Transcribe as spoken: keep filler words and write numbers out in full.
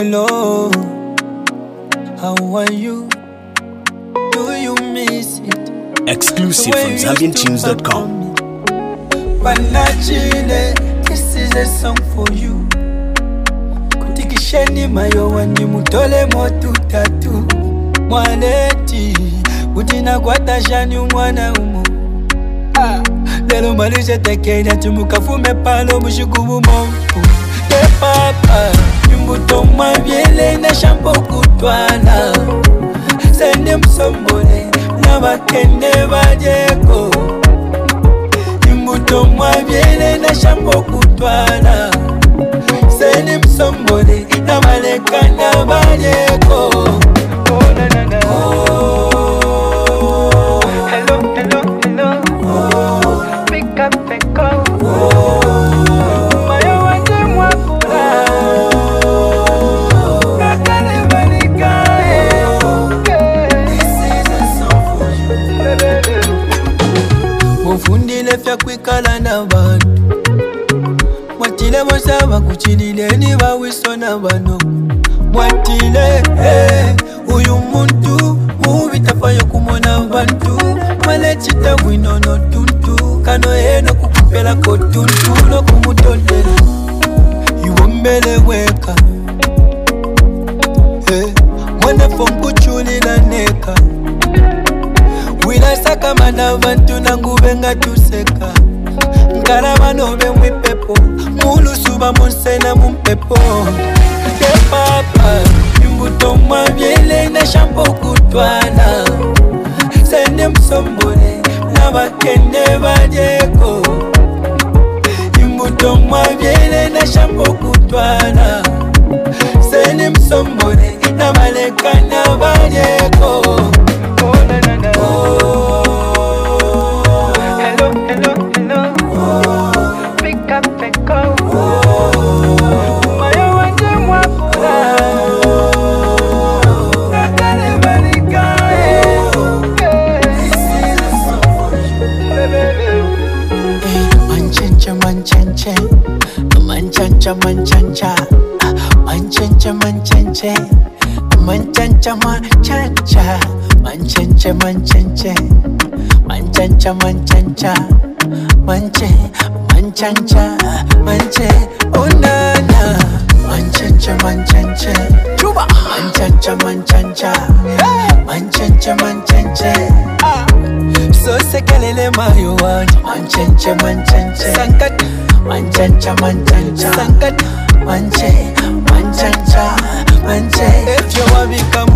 Hello, how are you? Do you miss it? Exclusive from Zambian Tunes dot com. Panachile, this is a song for you. Kutikisheni mayo wani mutole motu tatu. Mwaneti, utina kwa tashani umwana umu. Lelo malishe tekenya tumukafume palo mushukumu mongu. Te papa, imbuto mwavyele na shampo kutwana. Sende msombole, na bakende bajeko. Imbuto mwavyele na shampo kutwana. Sende msombole, na maleka na bajeko. Oh na na na. Oh. Hello, hello, hello. Oh. Pick up the call. Oh. Mayo wanje mwakula. Nakale balika. This is a song for you. Mufundile fya kwikala na bantu. Mwatile mosaba kuchilile ni bawiso na bano. Mwatile, eh, uyu muntu mubitafayo kumona bantu. Malechita winono tuntu kano eno kukupela kotuntu no kumutondela iwombele weka eh, mwana fongu chuli la neka wila saka mana bantu nangubenga tuseka nkaraba nobe mwipepo mulu suba monsena mumpepo te papa imbuto mwavyele na shampo kutwana sende msombole na bakende bajeko imbuto mwavyele na shampo kutwana sende msombole na maleka na bajeko. Oh na na na. Oh. Hello, hello, hello. Oh. Pick up the call. Oh. Mayo wanje mwakula. Nakale balika. Manchancha, manchancha, manchancha, manchancha, manchancha, manchancha, manchancha, manchancha, manchancha, manchancha, manchancha, manchancha, manche, manchancha, manche, oh na na, manchancha, manchancha, chuba, manchancha, manchancha, manchancha, manchancha. So sekelele mayo wanje manchancha manchancha sankat manchancha manchancha sankat manche manchancha manche if you want become